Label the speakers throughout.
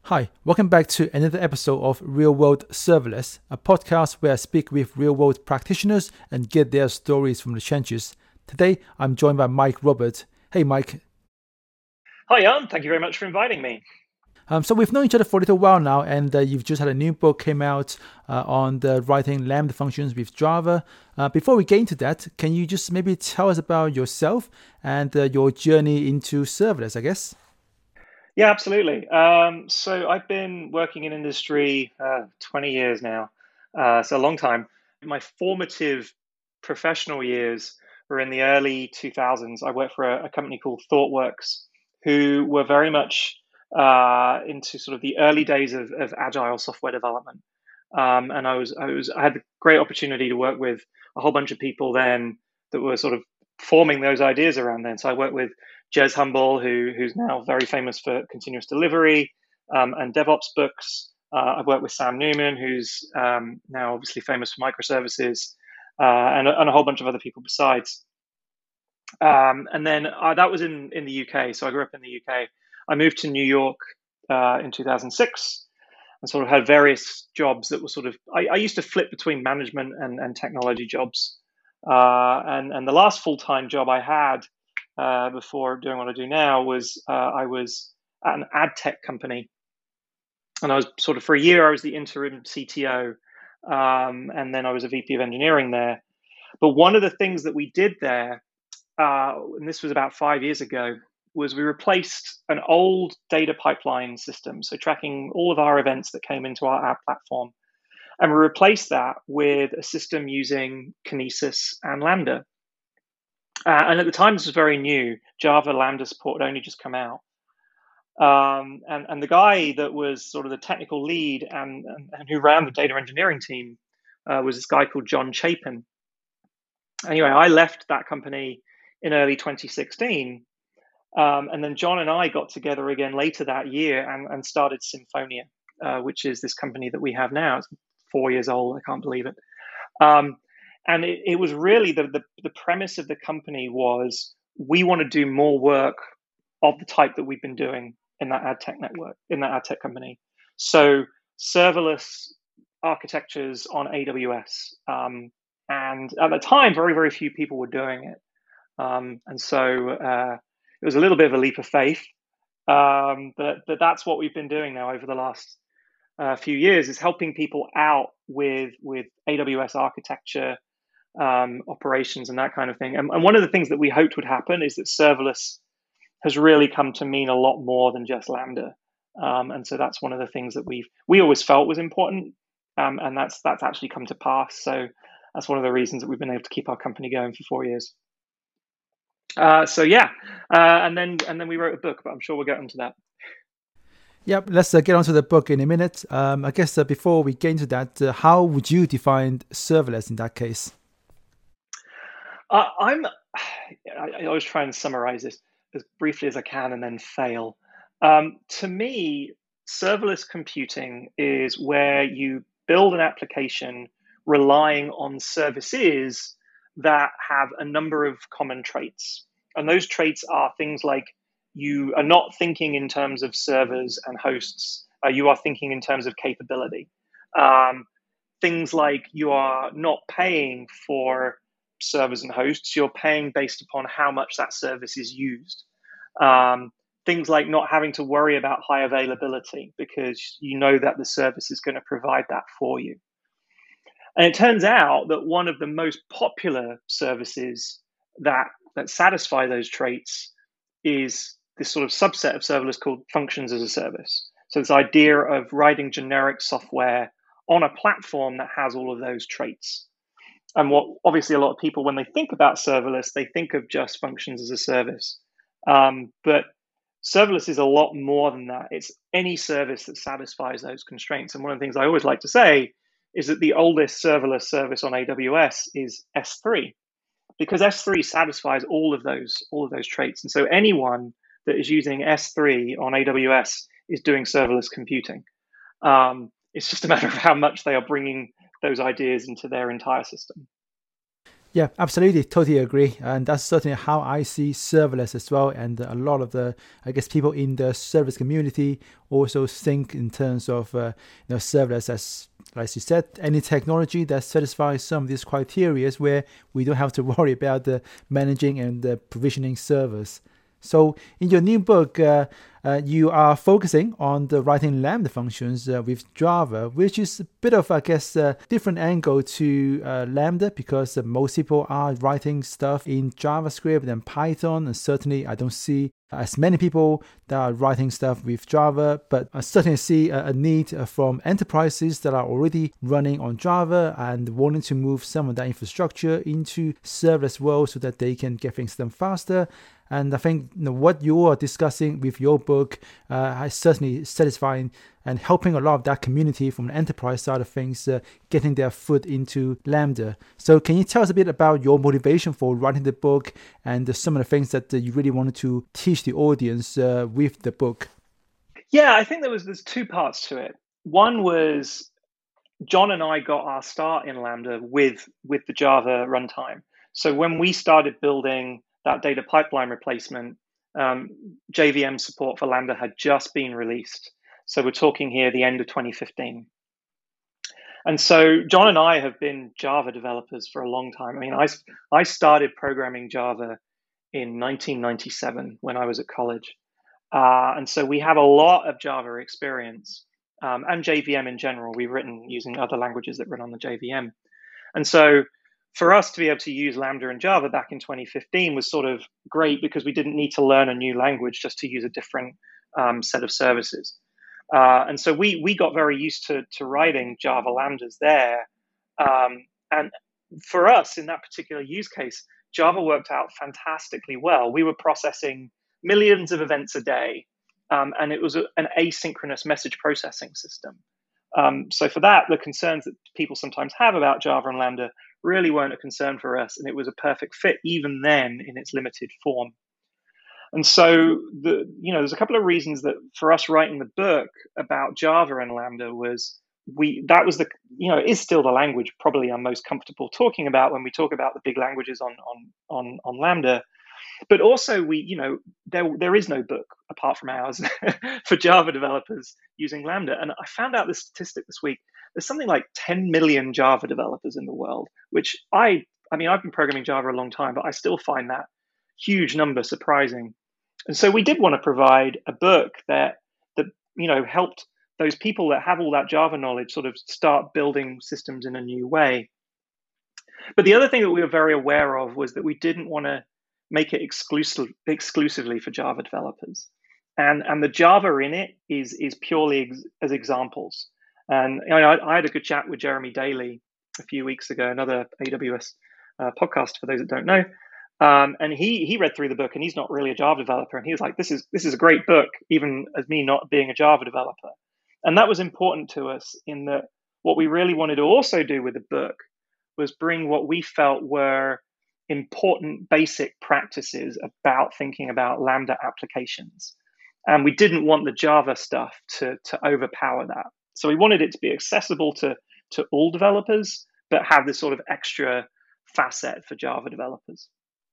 Speaker 1: Hi, welcome back to another episode of Real World Serverless, a podcast where I speak with real world practitioners and get their stories from the trenches. Today, I'm joined by Mike Roberts. Hey, Mike.
Speaker 2: Hi, Jan. Thank you very much for inviting me.
Speaker 1: So we've known each other for a little while now, and you've just had a new book came out on the writing Lambda functions with Java. Before we get into that, can you just maybe tell us about yourself and your journey into serverless, I guess?
Speaker 2: Yeah, absolutely. So I've been working in industry 20 years now. So a long time. My formative professional years were in the early 2000s. I worked for a company called ThoughtWorks, who were very much into sort of the early days of agile software development. And I had the great opportunity to work with a whole bunch of people then that were sort of forming those ideas around then. So I worked with Jez Humble, who's now very famous for continuous delivery and DevOps books. I've worked with Sam Newman, who's now obviously famous for microservices, and a whole bunch of other people besides. And then that was in the UK. So I grew up in the UK. I moved to New York in 2006 and sort of had various jobs that were sort of, I used to flip between management and technology jobs. And the last full-time job I had before doing what I do now was I was at an ad tech company. And I was sort of, for a year, I was the interim CTO. And then I was a VP of engineering there. But one of the things that we did there, and this was about 5 years ago, was we replaced an old data pipeline system, so tracking all of our events that came into our platform. And we replaced that with a system using Kinesis and Lambda. And at the time, this was very new. Java Lambda support had only just come out. And the guy that was sort of the technical lead and who ran the data engineering team was this guy called John Chapin. Anyway, I left that company in early 2016. And then John and I got together again later that year and started Symphonia, which is this company that we have now. It's 4 years old. I can't believe it. And it was really the premise of the company was we want to do more work of the type that we've been doing in that ad tech network, in that ad tech company. So serverless architectures on AWS. And at the time, very, very few people were doing it. And so it was a little bit of a leap of faith. But that's what we've been doing now over the last few years, is helping people out with AWS architecture, operations, and that kind of thing. And one of the things that we hoped would happen is that serverless has really come to mean a lot more than just Lambda. And so that's one of the things that we always felt was important, and that's actually come to pass. So that's one of the reasons that we've been able to keep our company going for 4 years. And then we wrote a book, but I'm sure we'll get into that.
Speaker 1: Yeah, let's get onto the book in a minute. I guess before we get into that, how would you define serverless in that case?
Speaker 2: I always try and summarize this as briefly as I can and then fail. To me, serverless computing is where you build an application relying on services that have a number of common traits. And those traits are things like you are not thinking in terms of servers and hosts, you are thinking in terms of capability. Things like you are not paying for servers and hosts, you're paying based upon how much that service is used. Things like not having to worry about high availability because you know that the service is going to provide that for you. And it turns out that one of the most popular services that satisfy those traits is this sort of subset of serverless called functions as a service. So this idea of writing generic software on a platform that has all of those traits. And what obviously a lot of people, when they think about serverless, they think of just functions as a service. But serverless is a lot more than that. It's any service that satisfies those constraints. And one of the things I always like to say is that the oldest serverless service on AWS is S3, because S3 satisfies all of those traits. And so anyone that is using S3 on AWS is doing serverless computing. It's just a matter of how much they are bringing those ideas into their entire system.
Speaker 1: Yeah, absolutely. Totally agree. And that's certainly how I see serverless as well. And a lot of the, I guess, people in the service community also think in terms of, serverless as, like you said, any technology that satisfies some of these criteria where we don't have to worry about the managing and the provisioning servers. So in your new book, you are focusing on the writing Lambda functions with Java, which is a bit of, I guess, a different angle to Lambda because most people are writing stuff in JavaScript and Python. And certainly I don't see as many people that are writing stuff with Java, but I certainly see a need from enterprises that are already running on Java and wanting to move some of that infrastructure into serverless world so that they can get things done faster. And I think what you are discussing with your book is certainly satisfying and helping a lot of that community from the enterprise side of things getting their foot into Lambda. So can you tell us a bit about your motivation for writing the book and some of the things that you really wanted to teach the audience with the book?
Speaker 2: Yeah, I think there's two parts to it. One was John and I got our start in Lambda with the Java runtime. So when we started building that data pipeline replacement, JVM support for Lambda had just been released. So we're talking here the end of 2015. And so John and I have been Java developers for a long time. I mean, I started programming Java in 1997 when I was at college. And so we have a lot of Java experience and JVM in general. We've written using other languages that run on the JVM. And so for us to be able to use Lambda and Java back in 2015 was sort of great because we didn't need to learn a new language just to use a different set of services. And so we got very used to writing Java Lambdas there. And for us in that particular use case, Java worked out fantastically well. We were processing millions of events a day, and it was an asynchronous message processing system. So for that, the concerns that people sometimes have about Java and Lambda really weren't a concern for us, and it was a perfect fit even then in its limited form. And so there's a couple of reasons that for us writing the book about Java and Lambda was it is still the language probably I'm most comfortable talking about when we talk about the big languages on Lambda. But also there is no book apart from ours for Java developers using Lambda. And I found out this statistic this week. There's something like 10 million Java developers in the world, which I mean, I've been programming Java a long time, but I still find that huge number surprising. And so we did want to provide a book that helped those people that have all that Java knowledge sort of start building systems in a new way. But the other thing that we were very aware of was that we didn't want to make it exclusively for Java developers. And the Java in it is purely as examples. And I had a good chat with Jeremy Daly a few weeks ago, another AWS podcast for those that don't know. And he read through the book, and he's not really a Java developer, and he was like, "This is a great book, even as me not being a Java developer." And that was important to us in that what we really wanted to also do with the book was bring what we felt were important basic practices about thinking about Lambda applications. And we didn't want the Java stuff to overpower that. So we wanted it to be accessible to all developers, but have this sort of extra facet for Java developers.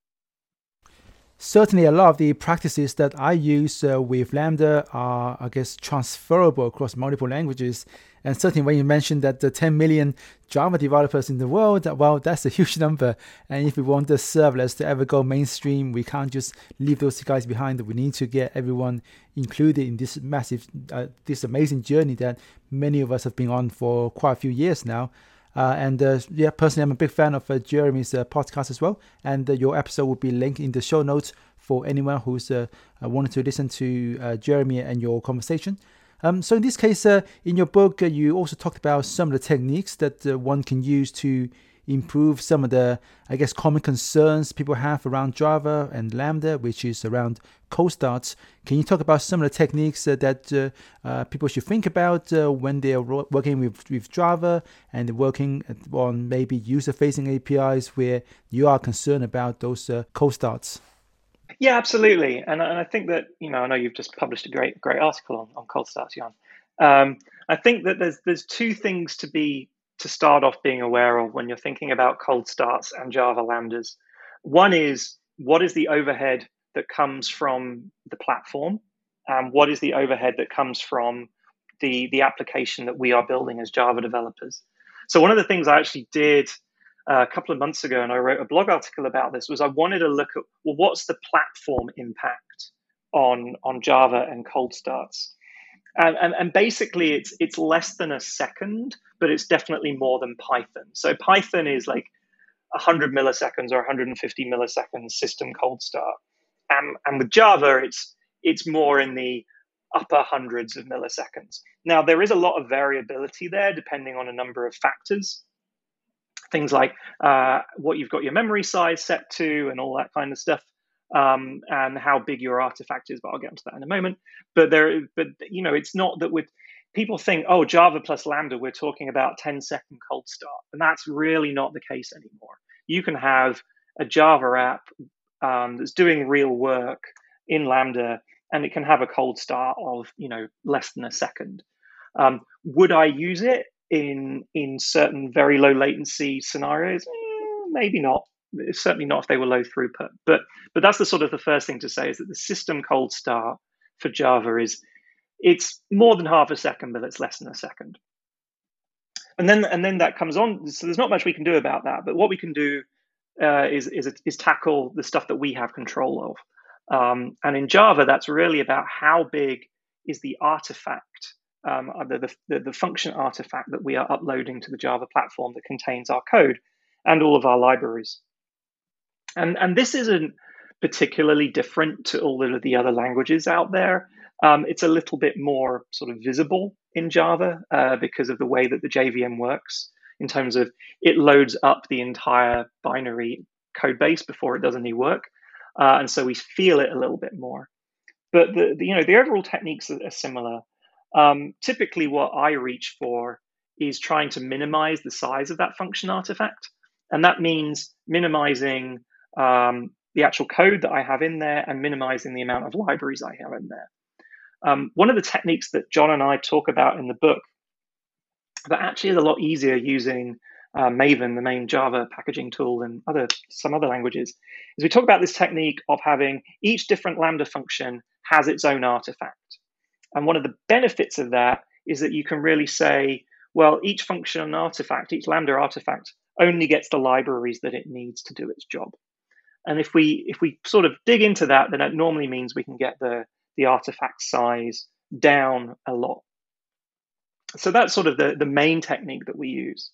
Speaker 1: Certainly, a lot of the practices that I use with Lambda are, I guess, transferable across multiple languages. And certainly when you mentioned that the 10 million Java developers in the world, well, that's a huge number. And if we want the serverless to ever go mainstream, we can't just leave those guys behind. We need to get everyone included in this massive, this amazing journey that many of us have been on for quite a few years now. Personally, I'm a big fan of Jeremy's podcast as well. And your episode will be linked in the show notes for anyone who's wanted to listen to Jeremy and your conversation. So in this case, in your book, you also talked about some of the techniques that one can use to improve some of the, I guess, common concerns people have around Java and Lambda, which is around cold starts. Can you talk about some of the techniques that people should think about when they are working with Java and working on maybe user-facing APIs where you are concerned about those cold starts?
Speaker 2: Yeah, absolutely. And I think that, I know you've just published a great article on cold starts, Jan. I think that there's two things to be to start off being aware of when you're thinking about cold starts and Java Lambdas. One is, what is the overhead that comes from the platform? What is the overhead that comes from the application that we are building as Java developers? So one of the things I actually did a couple of months ago, and I wrote a blog article about this, was I wanted to look at, well, what's the platform impact on Java and cold starts? And basically, it's less than a second, but it's definitely more than Python. So Python is like 100 milliseconds or 150 milliseconds system cold start, and with Java, it's more in the upper hundreds of milliseconds. Now, there is a lot of variability there, depending on a number of factors. Things like what you've got your memory size set to, and all that kind of stuff. And how big your artifact is, but I'll get into that in a moment. But it's not that with people think, oh, Java plus Lambda, we're talking about 10-second cold start, and that's really not the case anymore. You can have a Java app that's doing real work in Lambda, and it can have a cold start of less than a second. Would I use it in certain very low latency scenarios? Maybe not. Certainly not if they were low throughput. But that's the first thing to say, is that the system cold start for Java it's more than half a second, but it's less than a second. And then that comes on. So there's not much we can do about that. But what we can do is tackle the stuff that we have control of. And in Java, that's really about how big is the artifact, the function artifact that we are uploading to the Java platform that contains our code and all of our libraries. And this isn't particularly different to all of the other languages out there. It's a little bit more sort of visible in Java because of the way that the JVM works, in terms of it loads up the entire binary code base before it does any work. And so we feel it a little bit more. But the overall techniques are similar. Typically, what I reach for is trying to minimize the size of that function artifact. And that means minimizing the actual code that I have in there and minimizing the amount of libraries I have in there. One of the techniques that John and I talk about in the book that actually is a lot easier using Maven, the main Java packaging tool, and some other languages, is we talk about this technique of having each different Lambda function has its own artifact. And one of the benefits of that is that you can really say, well, each function artifact, each Lambda artifact, only gets the libraries that it needs to do its job. And if we sort of dig into that, then it normally means we can get the artifact size down a lot. So that's sort of the main technique that we use.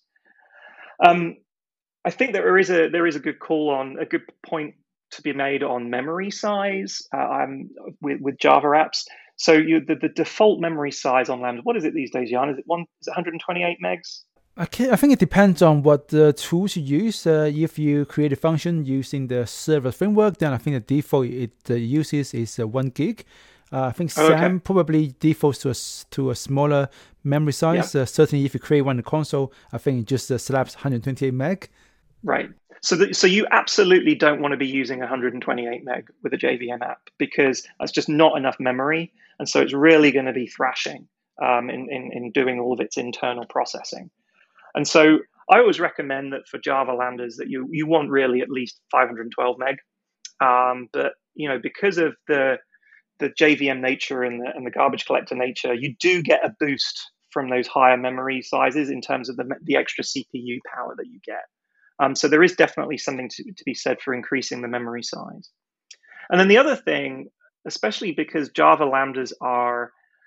Speaker 2: I think that there is a good point to be made on memory size with Java apps. So the default memory size on Lambda, what is it these days, Jan? Is it 128 megs?
Speaker 1: I think it depends on what tools you use. If you create a function using the server framework, then I think the default it uses is 1 gig. I think Sam probably defaults to a smaller memory size. Yeah. Certainly, if you create one in the console, I think it just slaps 128 meg.
Speaker 2: Right. So you absolutely don't want to be using 128 meg with a JVM app, because that's just not enough memory, and so it's really going to be thrashing in doing all of its internal processing. And so I always recommend that for Java Lambdas that you want really at least 512 meg. But because of the JVM nature and the garbage collector nature, you do get a boost from those higher memory sizes in terms of the extra CPU power that you get. So there is definitely something to be said for increasing the memory size. And then the other thing, especially because Java Lambdas are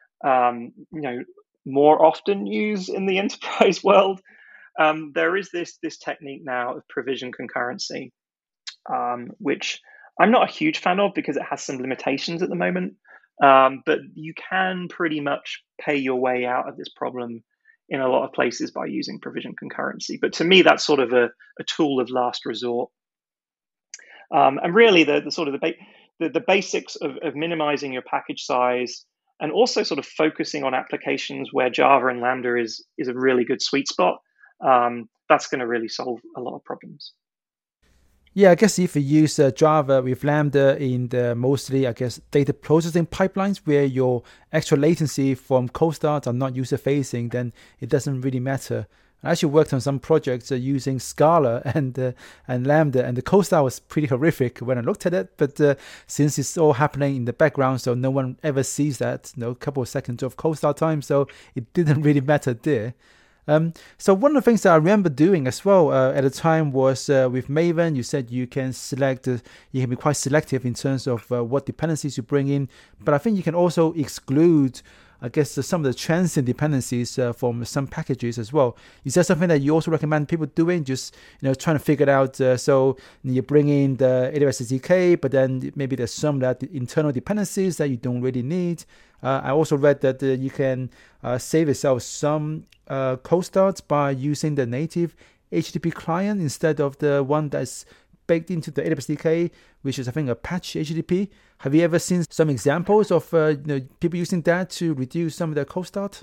Speaker 2: more often used in the enterprise world, there is this technique now of provision concurrency, which I'm not a huge fan of because it has some limitations at the moment. But you can pretty much pay your way out of this problem in a lot of places by using provision concurrency. But to me, that's sort of a tool of last resort. And really, the basics of minimizing your package size, and also sort of focusing on applications where Java and Lambda is a really good sweet spot. That's going to really solve a lot of problems.
Speaker 1: Yeah, I guess if you use Java with Lambda in the mostly, data processing pipelines where your extra latency from cold start are not user-facing, then it doesn't really matter. I actually worked on some projects using Scala and Lambda, and the code style was pretty horrific when I looked at it. But since it's all happening in the background, so no one ever sees that, a couple of seconds of code style time, so it didn't really matter there. So one of the things that I remember doing as well at the time was with Maven, you said you can you can be quite selective in terms of what dependencies you bring in, but I think you can also exclude, I guess, some of the transient dependencies from some packages as well. Is that something that you also recommend people doing? Just trying to figure it out. So you bring in the AWS SDK, but then maybe there's some that internal dependencies that you don't really need. I also read that you can save yourself some cold starts by using the native HTTP client instead of the one that's baked into the AWS SDK, which is I think Apache HTTP. Have you ever seen some examples of people using that to reduce some of their cold start?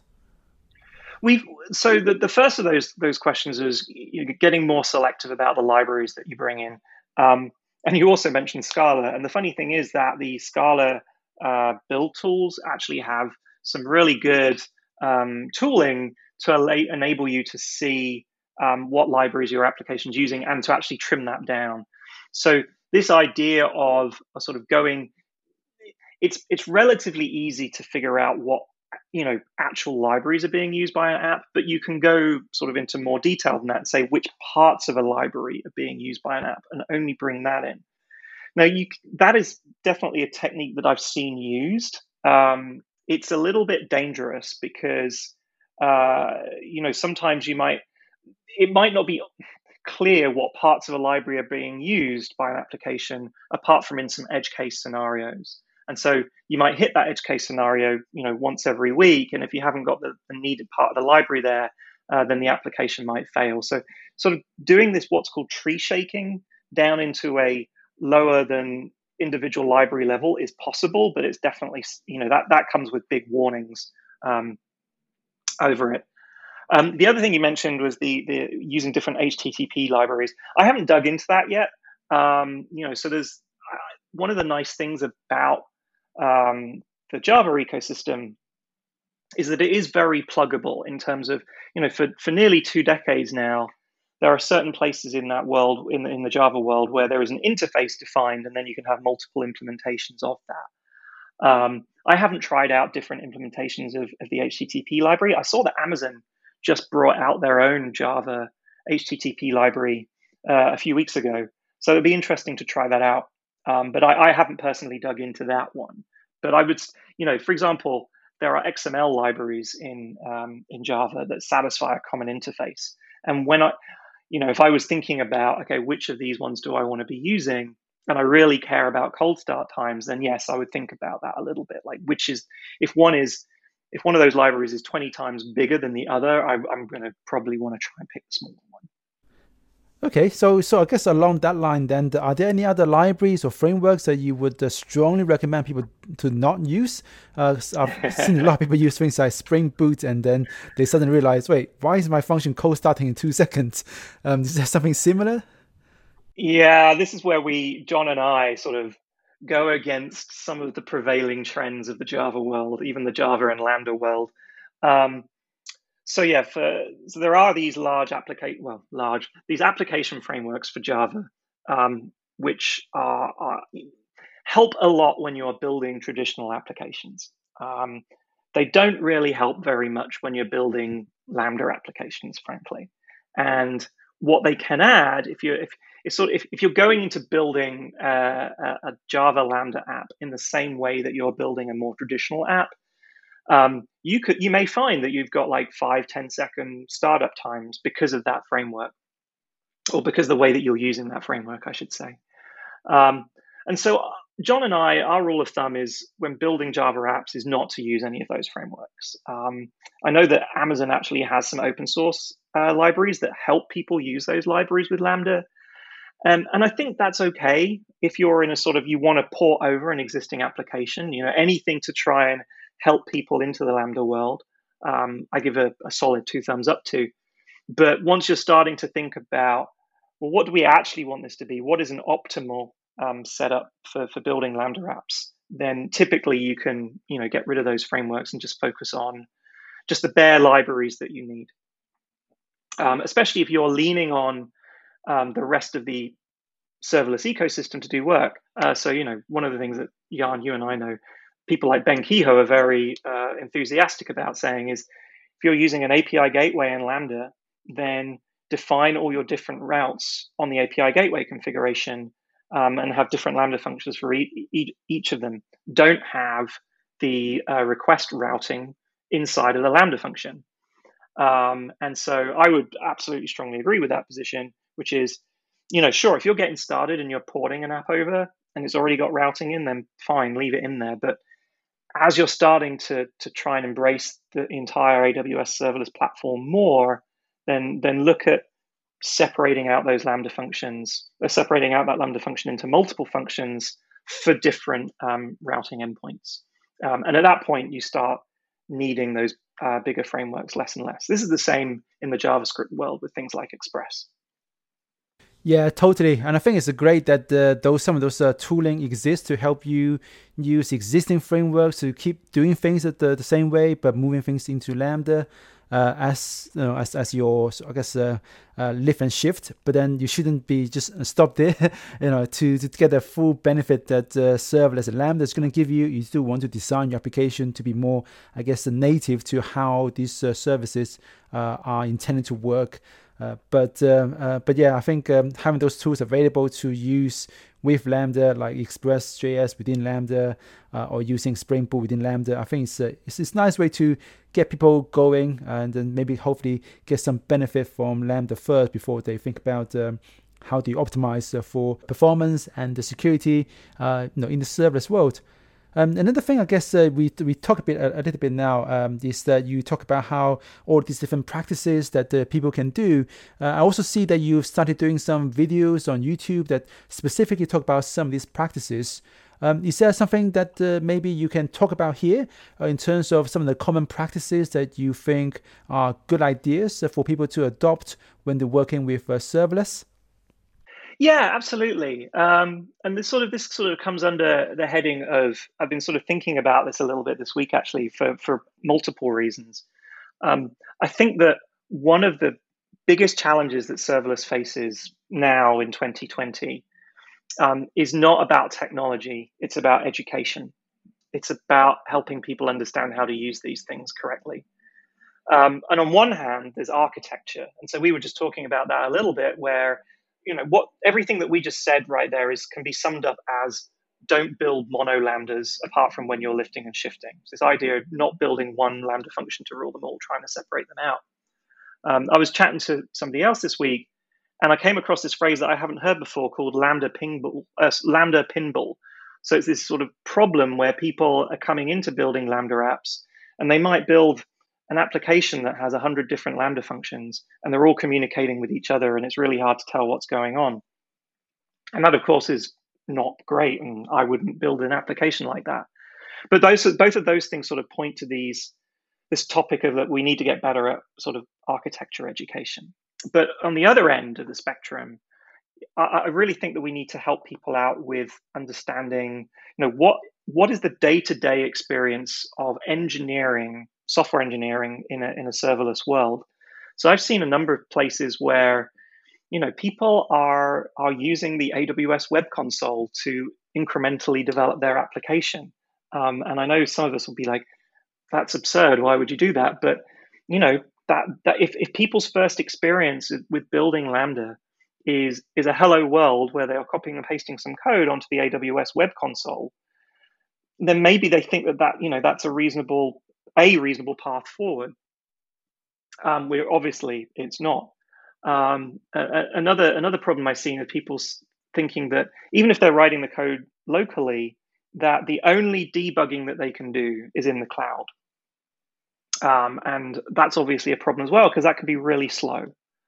Speaker 2: So the first of those questions is you're getting more selective about the libraries that you bring in, and you also mentioned Scala. And the funny thing is that the Scala build tools actually have some really good tooling to enable you to see what libraries your application's using and to actually trim that down. So this idea of sort of going, it's relatively easy to figure out what actual libraries are being used by an app, but you can go sort of into more detail than that and say which parts of a library are being used by an app and only bring that in. Now, that is definitely a technique that I've seen used. It's a little bit dangerous because sometimes it might not be clear what parts of a library are being used by an application apart from in some edge case scenarios. And so you might hit that edge case scenario, once every week. And if you haven't got the needed part of the library there, then the application might fail. So sort of doing this, what's called tree shaking down into a lower than individual library level is possible, but it's definitely, that comes with big warnings over it. The other thing you mentioned was the using different HTTP libraries. I haven't dug into that yet. So there's one of the nice things about the Java ecosystem is that it is very pluggable in terms of, for nearly 2 decades now, there are certain places in that world, in the Java world, where there is an interface defined, and then you can have multiple implementations of that. I haven't tried out different implementations of the HTTP library. I saw that Amazon just brought out their own Java HTTP library a few weeks ago. So it'd be interesting to try that out. But I haven't personally dug into that one. But I would, for example, there are XML libraries in Java that satisfy a common interface. And when if I was thinking about, okay, which of these ones do I want to be using, and I really care about cold start times, then yes, I would think about that a little bit. Like, if one of those libraries is 20 times bigger than the other, I'm going to probably want to try and pick the smaller one.
Speaker 1: Okay, so I guess along that line, then, are there any other libraries or frameworks that you would strongly recommend people to not use? I've seen a lot of people use things like Spring Boot, and then they suddenly realize, wait, why is my function cold starting in 2 seconds? Is there something similar?
Speaker 2: Yeah, this is where John and I sort of go against some of the prevailing trends of the Java world, even the Java and Lambda world. So there are these these application frameworks for Java, which help a lot when you're building traditional applications. They don't really help very much when you're building Lambda applications, frankly. And what they can add, if you're going into building a Java Lambda app in the same way that you're building a more traditional app, you may find that you've got like 5-10 second startup times because of that framework, or because of the way that you're using that framework, I should say. And so John and our rule of thumb is, when building Java apps, is not to use any of those frameworks. I know that Amazon actually has some open source libraries that help people use those libraries with Lambda. And I think that's okay if you're in a sort of, you want to port over an existing application, anything to try and help people into the Lambda world, I give a solid 2 thumbs up to. But once you're starting to think about, well, what do we actually want this to be? What is an optimal setup for building Lambda apps? Then typically you can, get rid of those frameworks and just focus on just the bare libraries that you need. especially if you're leaning on the rest of the serverless ecosystem to do work. So, one of the things that Jan, you and I know, people like Ben Kehoe are very enthusiastic about saying is, if you're using an API gateway in Lambda, then define all your different routes on the API gateway configuration, and have different Lambda functions for each of them. Don't have the request routing inside of the Lambda function. And so I would absolutely strongly agree with that position, which is, sure, if you're getting started and you're porting an app over and it's already got routing in, then fine, leave it in there. But as you're starting to try and embrace the entire AWS serverless platform more, then look at separating out those Lambda functions, separating out that Lambda function into multiple functions for different routing endpoints. And at that point, you start needing those bigger frameworks less and less. This is the same in the JavaScript world with things like Express.
Speaker 1: Yeah, totally. And I think it's great that some of those tooling exist to help you use existing frameworks to keep doing things the same way, but moving things into Lambda as your, I guess, lift and shift. But then you shouldn't be just stop there, to get the full benefit that serverless and Lambda is going to give you. You still want to design your application to be more, I guess, native to how these services are intended to work. But yeah, I think having those tools available to use with Lambda, like Express.js within Lambda, or using Spring Boot within Lambda, I think it's a nice way to get people going, and then maybe hopefully get some benefit from Lambda first before they think about how do you optimize for performance and the security, in the serverless world. Another thing, I guess, we talk a little bit now, is that you talk about how all these different practices that people can do. I also see that you've started doing some videos on YouTube that specifically talk about some of these practices. Is there something that maybe you can talk about here in terms of some of the common practices that you think are good ideas for people to adopt when they're working with serverless?
Speaker 2: Yeah, absolutely. And this sort of comes under the heading of, I've been sort of thinking about this a little bit this week, actually, for multiple reasons. I think that one of the biggest challenges that serverless faces now in 2020 is not about technology. It's about education. It's about helping people understand how to use these things correctly. And on one hand, there's architecture. And so we were just talking about that a little bit, where, everything that we just said right there can be summed up as, don't build mono lambdas apart from when you're lifting and shifting. So this idea of not building one lambda function to rule them all, trying to separate them out. I was chatting to somebody else this week, and I came across this phrase that I haven't heard before called lambda pinball. So it's this sort of problem where people are coming into building Lambda apps, and they might build an application that has 100 different Lambda functions, and they're all communicating with each other, and it's really hard to tell what's going on. And that, of course, is not great, and I wouldn't build an application like that. But both of those things sort of point to this topic of that we need to get better at sort of architecture education. But on the other end of the spectrum, I really think that we need to help people out with understanding, what is the day-to-day experience of software engineering in a serverless world. So I've seen a number of places where, people are using the AWS Web Console to incrementally develop their application. And I know some of us will be like, that's absurd. Why would you do that? But, that if people's first experience with building Lambda is a hello world where they are copying and pasting some code onto the AWS Web Console, then maybe they think that's a reasonable path forward. Where obviously it's not. Another problem I've seen is people thinking that even if they're writing the code locally, that the only debugging that they can do is in the cloud. And that's obviously a problem as well, because that can be really slow.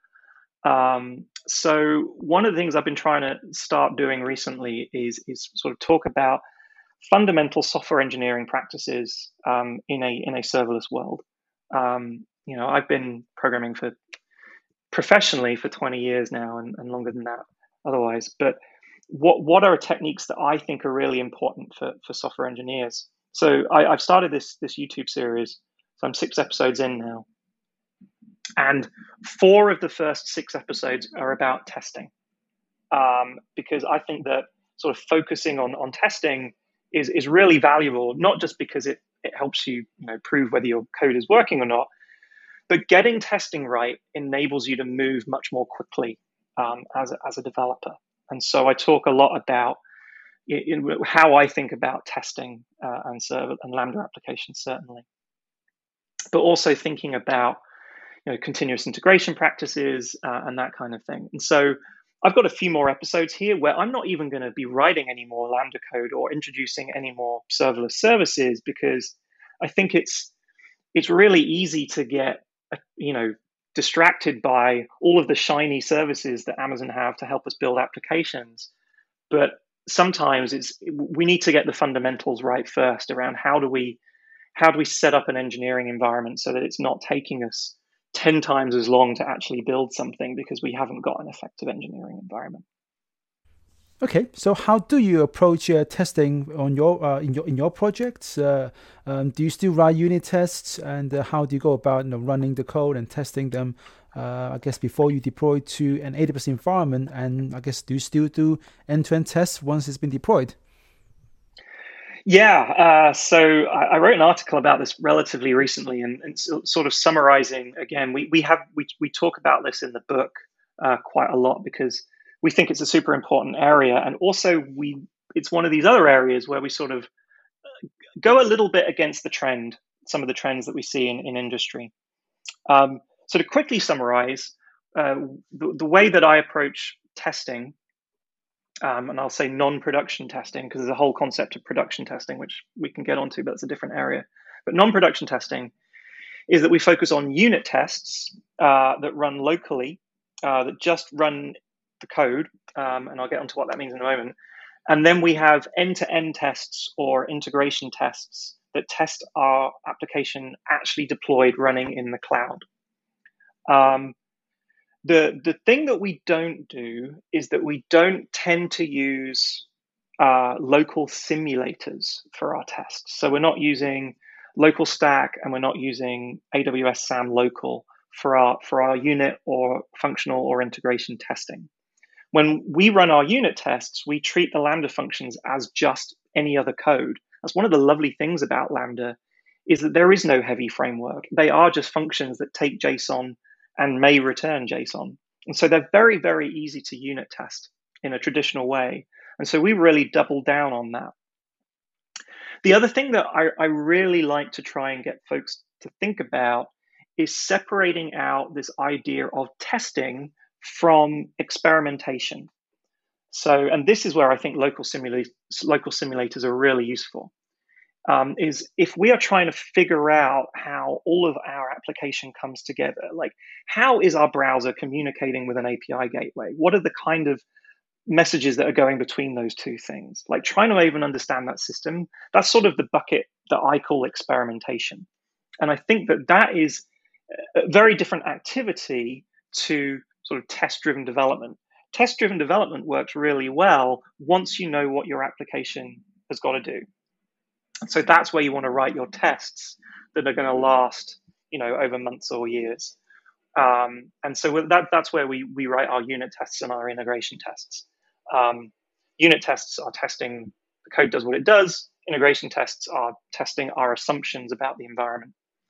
Speaker 2: So one of the things I've been trying to start doing recently is sort of talk about fundamental software engineering practices in a serverless world. I've been programming professionally for 20 years now, and longer than that otherwise. But what are techniques that I think are really important for software engineers? So I've started this YouTube series. So I'm 6 episodes in now. And 4 of the first 6 episodes are about testing, because I think that sort of focusing on testing is really valuable, not just because it helps you, prove whether your code is working or not, but getting testing right enables you to move much more quickly as a developer. And so I talk a lot about how I think about testing and server and Lambda applications, certainly, but also thinking about continuous integration practices and that kind of thing. And so I've got a few more episodes here where I'm not even going to be writing any more Lambda code or introducing any more serverless services, because I think it's really easy to get distracted by all of the shiny services that Amazon have to help us build applications. But sometimes we need to get the fundamentals right first around how do we set up an engineering environment so that it's not taking us 10 times as long to actually build something because we haven't got an effective engineering environment.
Speaker 1: Okay, so how do you approach testing on in your projects? Do you still write unit tests, and how do you go about running the code and testing them? I guess before you deploy to an AWS environment, and I guess do you still do end-to-end tests once it's been deployed?
Speaker 2: Yeah, so I wrote an article about this relatively recently, and sort of summarizing again. We talk about this in the book quite a lot because we think it's a super important area, and also it's one of these other areas where we sort of go a little bit against the trend, some of the trends that we see in industry. So to quickly summarize, the way that I approach testing. And I'll say non-production testing because there's a whole concept of production testing, which we can get onto, but it's a different area. But non-production testing is that we focus on unit tests that run locally, that just run the code, and I'll get onto what that means in a moment. And then we have end-to-end tests or integration tests that test our application actually deployed running in the cloud. The thing that we don't do is that we don't tend to use local simulators for our tests. So we're not using local stack and we're not using AWS SAM local for our unit or functional or integration testing. When we run our unit tests, we treat the Lambda functions as just any other code. That's one of the lovely things about Lambda, is that there is no heavy framework. They are just functions that take JSON and may return JSON. And so they're very, very easy to unit test in a traditional way. And so we really double down on that. The other thing that I really like to try and get folks to think about is separating out this idea of testing from experimentation. So, and this is where I think local simulators are really useful. Is if we are trying to figure out how all of our application comes together, like how is our browser communicating with an API gateway? What are the kind of messages that are going between those two things? Like trying to even understand that system, that's sort of the bucket that I call experimentation. And I think that is a very different activity to sort of test-driven development. Test-driven development works really well once you know what your application has got to do. So that's where you want to write your tests that are going to last, over months or years. And so that's where we write our unit tests and our integration tests. Unit tests are testing the code does what it does. Integration tests are testing our assumptions about the environment.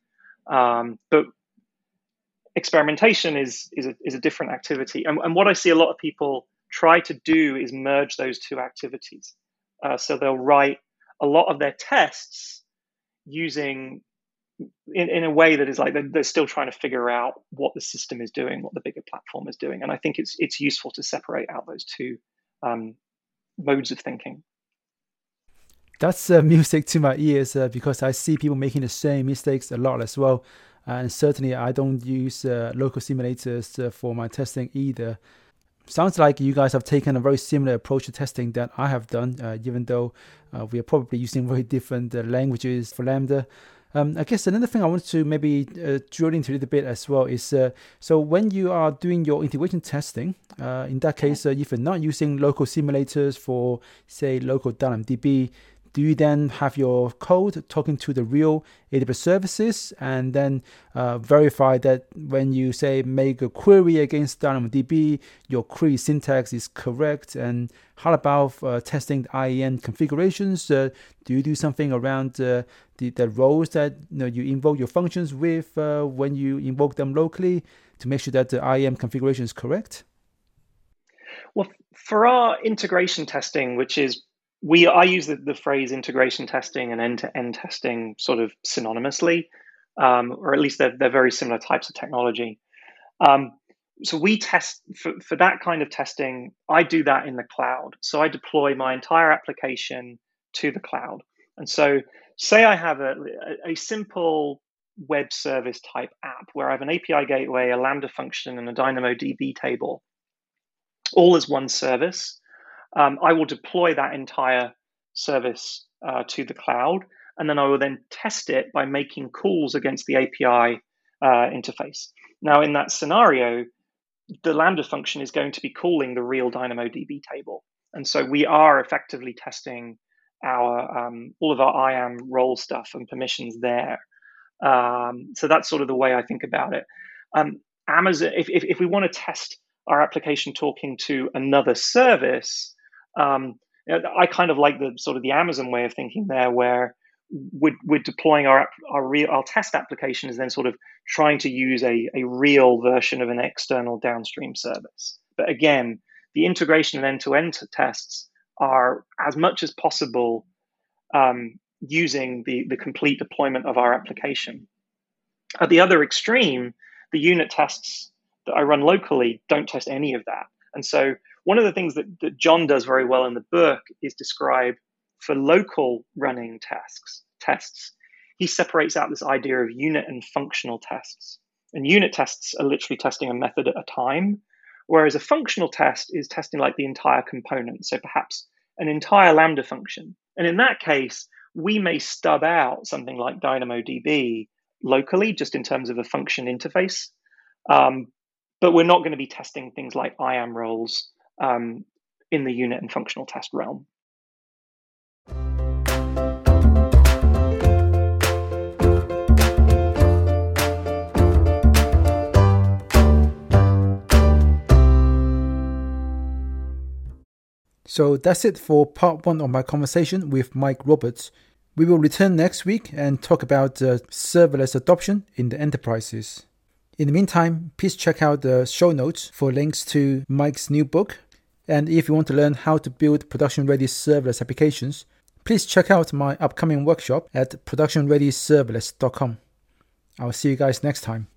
Speaker 2: But experimentation is a different activity. And what I see a lot of people try to do is merge those two activities. So they'll write a lot of their tests using in a way that is like they're still trying to figure out what the system is doing, what the bigger platform is doing. And I think it's useful to separate out those two modes of thinking.
Speaker 1: That's music to my ears because I see people making the same mistakes a lot as well. And certainly I don't use local simulators for my testing either. Sounds like you guys have taken a very similar approach to testing that I have done, even though we are probably using very different languages for Lambda. I guess another thing I want to maybe drill into a little bit as well is, so when you are doing your integration testing, in that case, if you're not using local simulators for, say, local DynamoDB, do you then have your code talking to the real AWS services and then verify that when you say make a query against DynamoDB, your query syntax is correct? And how about testing the IAM configurations? Do you do something around the roles that you invoke your functions with when you invoke them locally to make sure that the IAM configuration is correct?
Speaker 2: Well, for our integration testing, which is I use the phrase integration testing and end-to-end testing sort of synonymously, or at least they're very similar types of technology. So we test for that kind of testing. I do that in the cloud. So I deploy my entire application to the cloud. And so say I have a simple web service type app where I have an API gateway, a Lambda function, and a DynamoDB table, all as one service. I will deploy that entire service to the cloud, and then I will then test it by making calls against the API interface. Now, in that scenario, the Lambda function is going to be calling the real DynamoDB table. And so we are effectively testing our all of our IAM role stuff and permissions there. So that's sort of the way I think about it. Amazon, if we want to test our application talking to another service, I kind of like the sort of the Amazon way of thinking there, where we're deploying our test application is then sort of trying to use a real version of an external downstream service. But again, the integration and end-to-end tests are as much as possible using the complete deployment of our application. At the other extreme, the unit tests that I run locally don't test any of that. And so one of the things that John does very well in the book is describe for local running tests. He separates out this idea of unit and functional tests. And unit tests are literally testing a method at a time, whereas a functional test is testing like the entire component, so perhaps an entire Lambda function. And in that case, we may stub out something like DynamoDB locally, just in terms of a function interface. But we're not going to be testing things like IAM roles in the unit and functional test realm.
Speaker 1: So that's it for part 1 of my conversation with Mike Roberts. We will return next week and talk about serverless adoption in the enterprises. In the meantime, please check out the show notes for links to Mike's new book. And if you want to learn how to build production-ready serverless applications, please check out my upcoming workshop at productionreadyserverless.com. I'll see you guys next time.